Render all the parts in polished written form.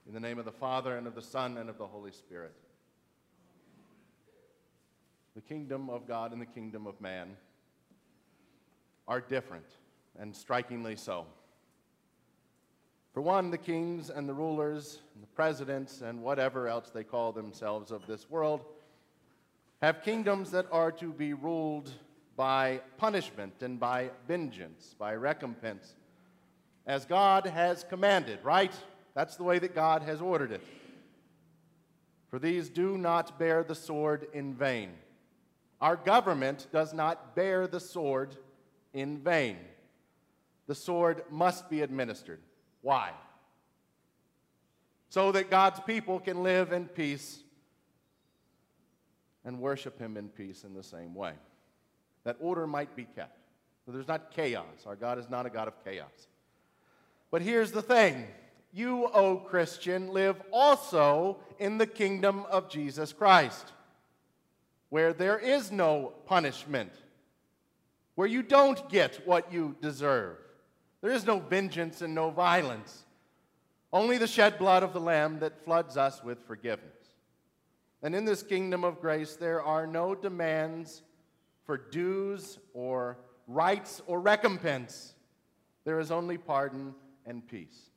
In the name of the Father, and of the Son, and of the Holy Spirit. The kingdom of God and the kingdom of man are different, and strikingly so. For one, the kings and the rulers, and the presidents, and whatever else they call themselves of this world, have kingdoms that are to be ruled by punishment and by vengeance, by recompense, as God has commanded, right? That's the way that God has ordered it. For these do not bear the sword in vain. Our government does not bear the sword in vain. The sword must be administered. Why? So that God's people can live in peace and worship Him in peace in the same way. That order might be kept. So there's not chaos. Our God is not a God of chaos. But here's the thing. You, O Christian, live also in the kingdom of Jesus Christ, where there is no punishment, where you don't get what you deserve. There is no vengeance and no violence, only the shed blood of the Lamb that floods us with forgiveness. And in this kingdom of grace, there are no demands for dues or rights or recompense. There is only pardon and peace.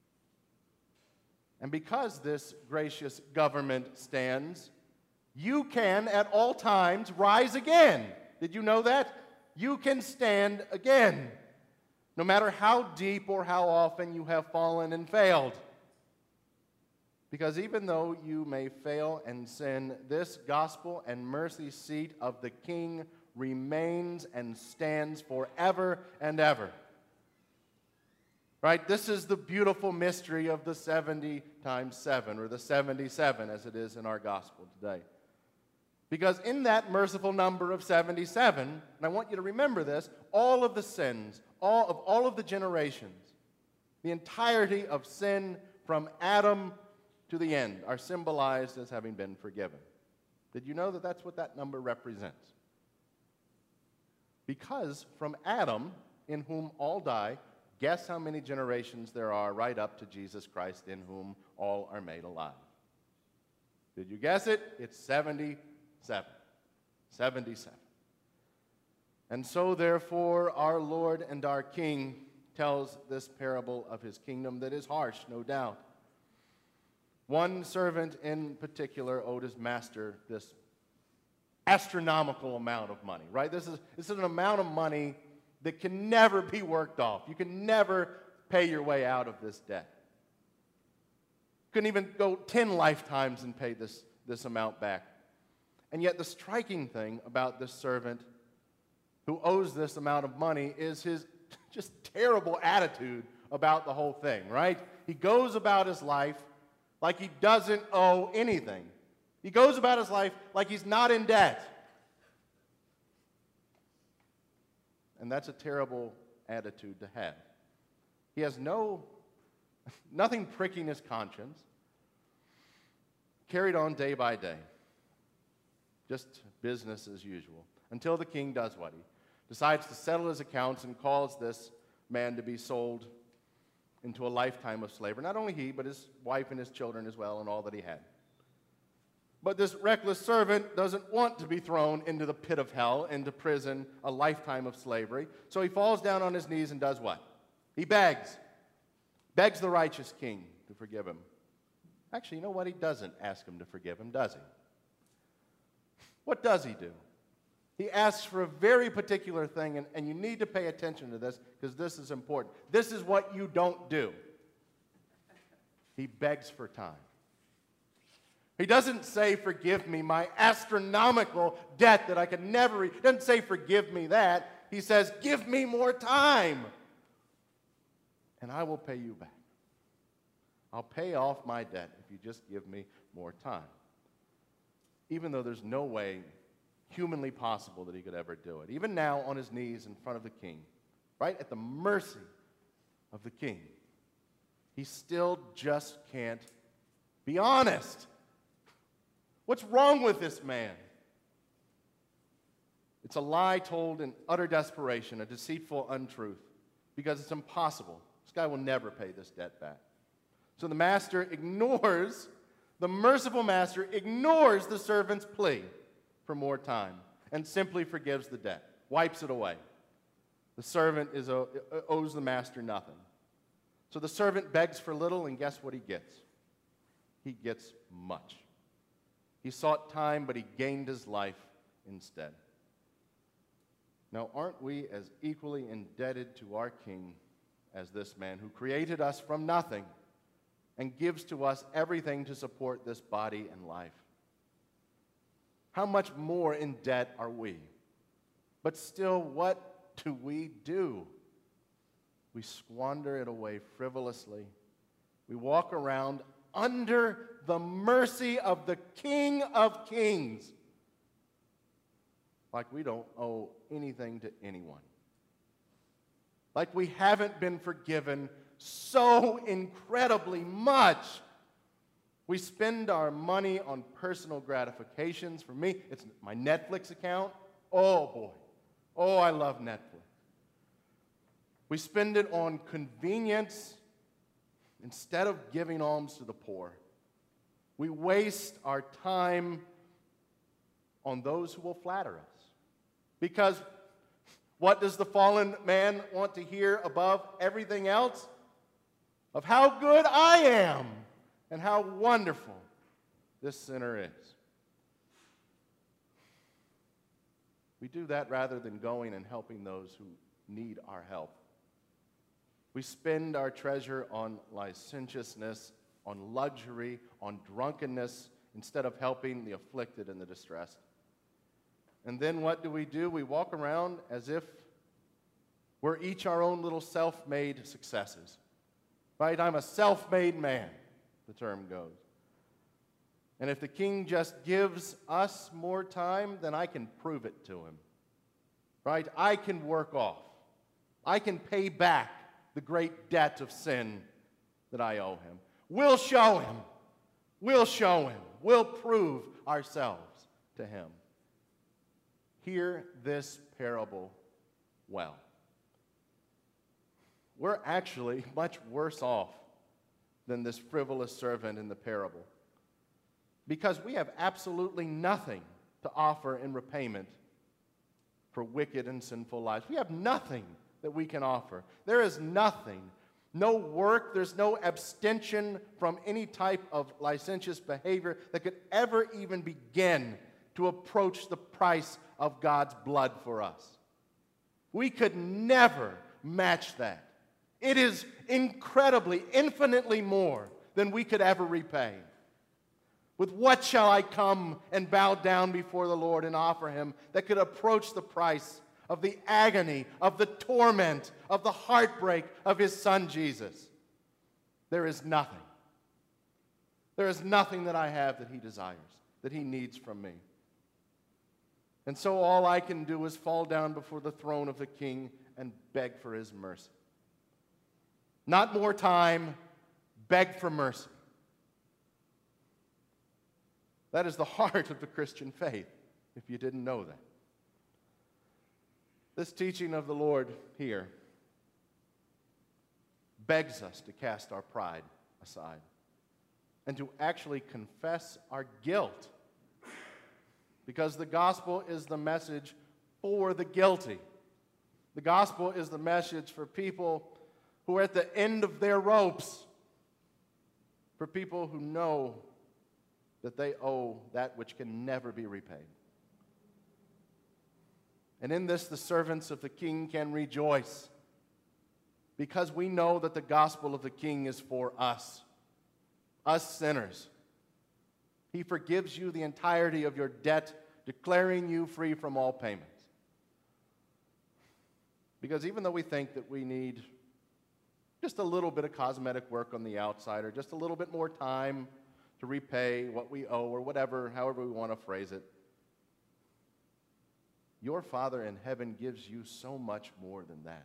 And because this gracious government stands, you can at all times rise again. Did you know that? You can stand again, no matter how deep or how often you have fallen and failed. Because even though you may fail and sin, this gospel and mercy seat of the King remains and stands forever and ever. Right? This is the beautiful mystery of the 70 times 7, or the 77 as it is in our gospel today. Because in that merciful number of 77, and I want you to remember this, all of the sins, all of the generations, the entirety of sin from Adam to the end are symbolized as having been forgiven. Did you know that that's what that number represents? Because from Adam, in whom all die, guess how many generations there are right up to Jesus Christ, in whom all are made alive? Did you guess it? It's 77. 77. And so, therefore, our Lord and our King tells this parable of His kingdom that is harsh, no doubt. One servant in particular owed his master this astronomical amount of money, right? This is an amount of money that can never be worked off. You can never pay your way out of this debt. Couldn't even go 10 lifetimes and pay this amount back. And yet the striking thing about this servant who owes this amount of money is his just terrible attitude about the whole thing, right? He goes about his life like he doesn't owe anything. He goes about his life like he's not in debt. And that's a terrible attitude to have. He has nothing pricking his conscience, carried on day by day. Just business as usual. Until the king does what? He decides to settle his accounts and calls this man to be sold into a lifetime of slavery. Not only he, but his wife and his children as well, and all that he had. But this reckless servant doesn't want to be thrown into the pit of hell, into prison, a lifetime of slavery. So he falls down on his knees and does what? He begs the righteous king to forgive him. Actually, you know what? He doesn't ask him to forgive him, does he? What does he do? He asks for a very particular thing, and you need to pay attention to this because this is important. This is what you don't do. He begs for time. He doesn't say, forgive me my astronomical debt that I could never He doesn't say, forgive me that. He says, give me more time, and I will pay you back. I'll pay off my debt if you just give me more time. Even though there's no way humanly possible that he could ever do it. Even now, on his knees in front of the king, right at the mercy of the king, he still just can't be honest. What's wrong with this man? It's a lie told in utter desperation, a deceitful untruth, because it's impossible. This guy will never pay this debt back. So the merciful master ignores the servant's plea for more time and simply forgives the debt, wipes it away. The servant owes the master nothing. So the servant begs for little, and guess what he gets? He gets much. He sought time, but he gained his life instead. Now, aren't we as equally indebted to our King as this man who created us from nothing and gives to us everything to support this body and life? How much more in debt are we? But still, what do? We squander it away frivolously. We walk around under the mercy of the King of Kings, like we don't owe anything to anyone. Like we haven't been forgiven so incredibly much. We spend our money on personal gratifications. For me, it's my Netflix account. Oh boy. Oh, I love Netflix. We spend it on convenience instead of giving alms to the poor. We waste our time on those who will flatter us. Because what does the fallen man want to hear above everything else? Of how good I am and how wonderful this sinner is. We do that rather than going and helping those who need our help. We spend our treasure on licentiousness, on luxury, on drunkenness, instead of helping the afflicted and the distressed. And then what do? We walk around as if we're each our own little self-made successes. Right? I'm a self-made man, the term goes. And if the King just gives us more time, then I can prove it to him. Right? I can work off. I can pay back the great debt of sin that I owe him. We'll show him. We'll show him. We'll prove ourselves to him. Hear this parable well. We're actually much worse off than this frivolous servant in the parable, because we have absolutely nothing to offer in repayment for wicked and sinful lives. We have nothing that we can offer. There is nothing, no work, there's no abstention from any type of licentious behavior that could ever even begin to approach the price of God's blood for us. We could never match that. It is incredibly, infinitely more than we could ever repay. With what shall I come and bow down before the Lord and offer him that could approach the price of the agony, of the torment, of the heartbreak of his Son Jesus? There is nothing. There is nothing that I have that he desires, that he needs from me. And so all I can do is fall down before the throne of the King and beg for his mercy. Not more time, beg for mercy. That is the heart of the Christian faith, if you didn't know that. This teaching of the Lord here begs us to cast our pride aside and to actually confess our guilt, because the gospel is the message for the guilty. The gospel is the message for people who are at the end of their ropes, for people who know that they owe that which can never be repaid. And in this, the servants of the King can rejoice, because we know that the gospel of the King is for us sinners. He forgives you the entirety of your debt, declaring you free from all payments. Because even though we think that we need just a little bit of cosmetic work on the outside, or just a little bit more time to repay what we owe, or whatever, however we want to phrase it, your Father in heaven gives you so much more than that.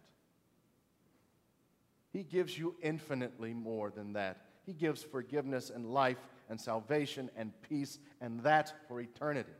He gives you infinitely more than that. He gives forgiveness and life and salvation and peace, and that for eternity.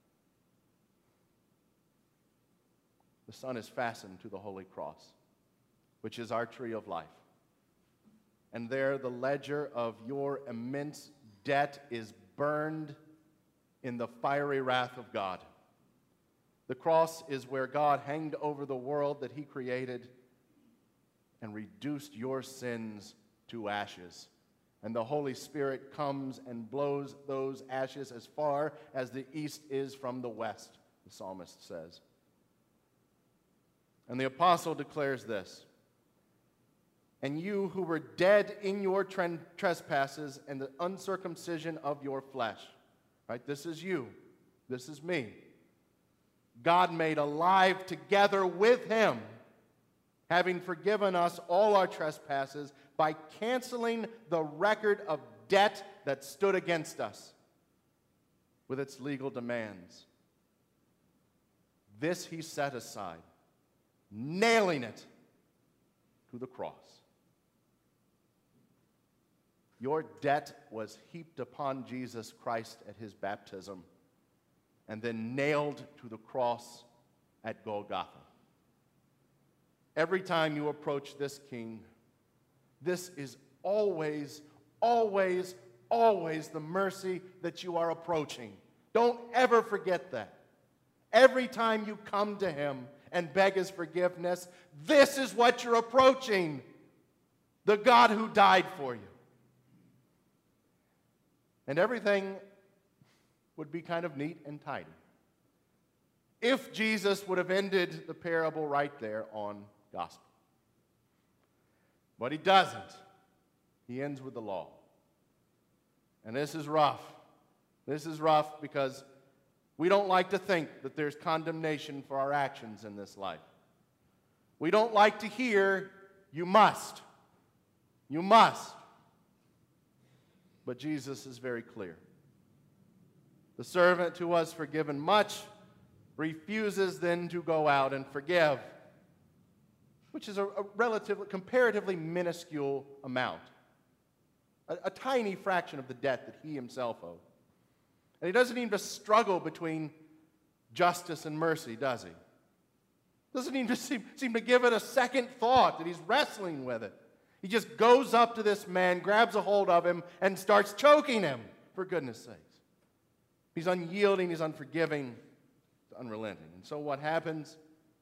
The Son is fastened to the holy cross, which is our tree of life. and there the ledger of your immense debt is burned in the fiery wrath of God. The cross is where God hanged over the world that he created and reduced your sins to ashes. And the Holy Spirit comes and blows those ashes as far as the east is from the west, the psalmist says. And the apostle declares this: and you who were dead in your trespasses and the uncircumcision of your flesh. Right? This is you. This is me. God made alive together with him, having forgiven us all our trespasses by canceling the record of debt that stood against us with its legal demands. This he set aside, nailing it to the cross. Your debt was heaped upon Jesus Christ at his baptism and then nailed to the cross at Golgotha. Every time you approach this king, this is always, always, always the mercy that you are approaching. Don't ever forget that. Every time you come to him and beg his forgiveness, this is what you're approaching: the God who died for you. And everything would be kind of neat and tidy if Jesus would have ended the parable right there on gospel. But he doesn't. He ends with the law. And this is rough. This is rough because we don't like to think that there's condemnation for our actions in this life. We don't like to hear, you must. You must. But Jesus is very clear. The servant who was forgiven much refuses then to go out and forgive, which is a relatively, comparatively minuscule amount, a tiny fraction of the debt that he himself owed. And he doesn't even struggle between justice and mercy, does he? Doesn't even seem to give it a second thought that he's wrestling with it. He just goes up to this man, grabs a hold of him, and starts choking him, for goodness sakes. He's unyielding, he's unforgiving, he's unrelenting. And so what happens?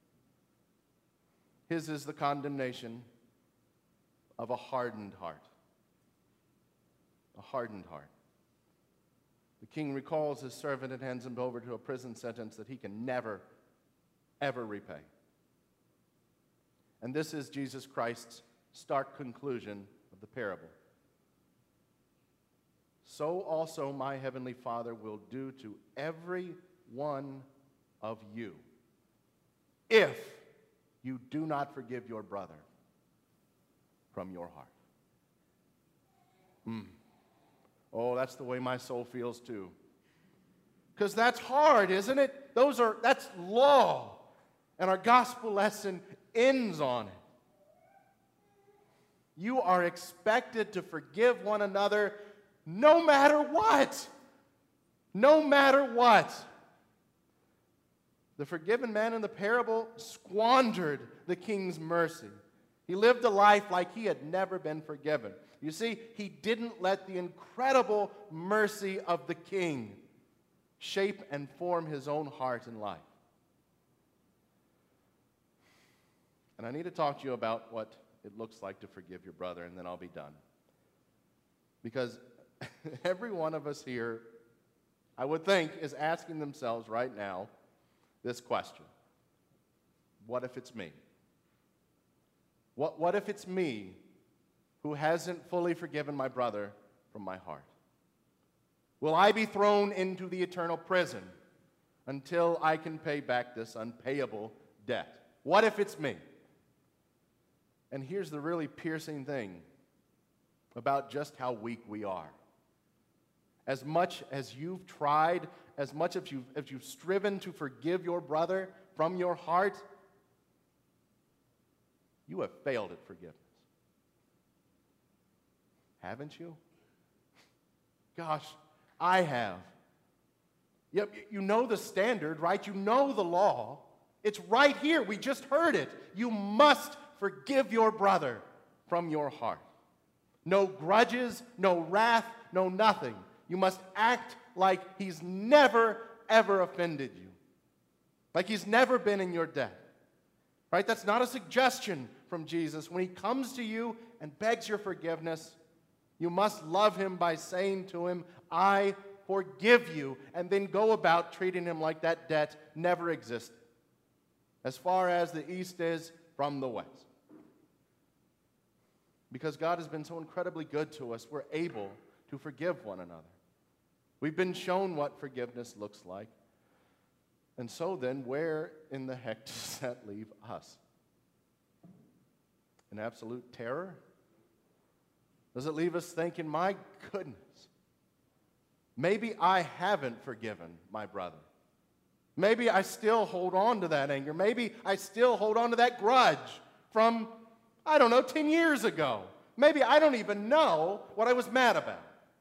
His is the condemnation of a hardened heart. A hardened heart. The king recalls his servant and hands him over to a prison sentence that he can never, ever repay. And this is Jesus Christ's stark conclusion of the parable. So also my heavenly Father will do to every one of you if you do not forgive your brother from your heart. Oh, that's the way my soul feels too. Because that's hard, isn't it? That's law. And our gospel lesson ends on it. You are expected to forgive one another no matter what. No matter what. The forgiven man in the parable squandered the king's mercy. He lived a life like he had never been forgiven. You see, he didn't let the incredible mercy of the king shape and form his own heart and life. And I need to talk to you about what it looks like to forgive your brother, and then I'll be done. Because every one of us here, I would think, is asking themselves right now this question: what if it's me? What if it's me who hasn't fully forgiven my brother from my heart? Will I be thrown into the eternal prison until I can pay back this unpayable debt? What if it's me? And here's the really piercing thing about just how weak we are. As much as you've tried, as much as you've striven to forgive your brother from your heart, you have failed at forgiveness. Haven't you? Gosh, I have. Yep, you know the standard, right? You know the law. It's right here. We just heard it. You must forgive your brother from your heart. No grudges, no wrath, no nothing. You must act like he's never, ever offended you. Like he's never been in your debt. Right? That's not a suggestion from Jesus. When he comes to you and begs your forgiveness, you must love him by saying to him, I forgive you, and then go about treating him like that debt never existed, as far as the east is from the west. Because God has been so incredibly good to us, we're able to forgive one another. We've been shown what forgiveness looks like. And so then, where in the heck does that leave us? In absolute terror? Does it leave us thinking, my goodness, maybe I haven't forgiven my brother. Maybe I still hold on to that anger. Maybe I still hold on to that grudge from, 10 years ago. Maybe I don't even know what I was mad about.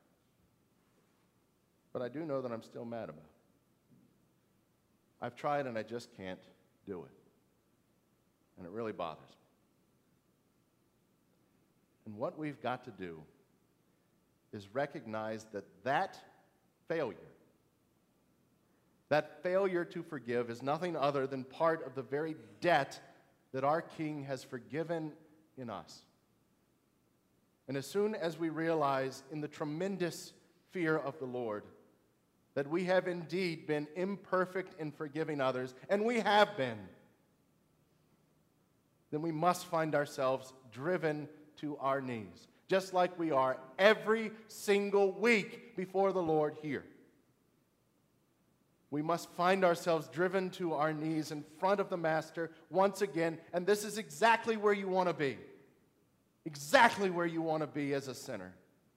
But I do know that I'm still mad about it. I've tried and I just can't do it. And it really bothers me. And what we've got to do is recognize that failure to forgive is nothing other than part of the very debt that our King has forgiven in us. And as soon as we realize in the tremendous fear of the Lord that we have indeed been imperfect in forgiving others, and we have been, then we must find ourselves driven to our knees, just like we are every single week before the Lord here. We must find ourselves driven to our knees in front of the Master once again, and this is exactly where you want to be. Exactly where you want to be as a sinner.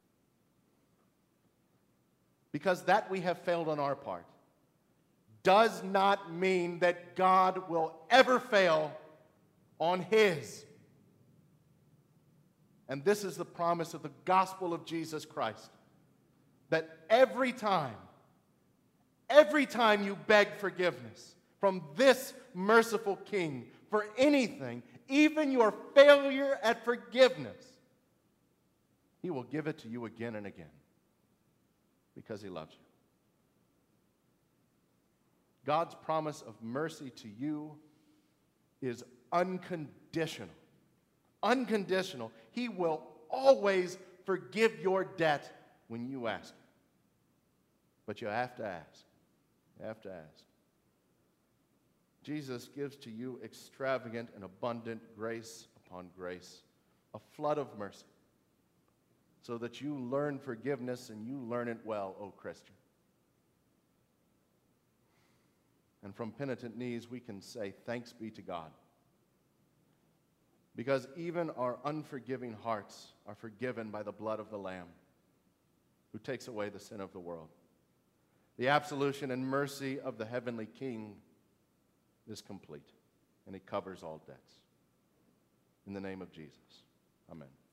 Because that we have failed on our part does not mean that God will ever fail on his. And this is the promise of the gospel of Jesus Christ. That every time you beg forgiveness from this merciful King for anything, even your failure at forgiveness, he will give it to you again and again because he loves you. God's promise of mercy to you is unconditional. Unconditional. He will always forgive your debt when you ask him. But you have to ask. You have to ask. Jesus gives to you extravagant and abundant grace upon grace, a flood of mercy, so that you learn forgiveness and you learn it well, O Christian. And from penitent knees, we can say, thanks be to God. Because even our unforgiving hearts are forgiven by the blood of the Lamb, who takes away the sin of the world. The absolution and mercy of the heavenly King is complete, and he covers all debts. In the name of Jesus, amen.